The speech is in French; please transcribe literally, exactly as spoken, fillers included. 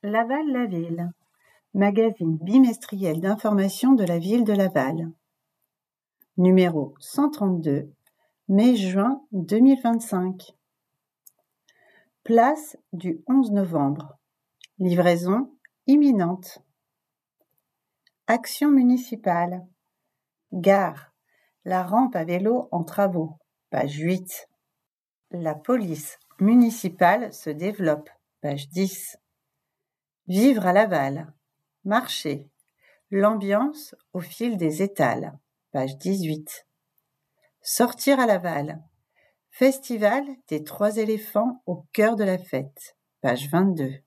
Laval la ville, magazine bimestriel d'information de la ville de Laval. Numéro cent trente-deux, mai-juin deux mille vingt-cinq. Place du onze novembre. Livraison imminente. Action municipale. Gare. La rampe à vélo en travaux. Page huit. La police municipale se développe. Page dix. Vivre à Laval. Marché. L'ambiance au fil des étals. Page dix-huit. Sortir à Laval. Festival des trois éléphants au cœur de la fête. Page vingt-deux.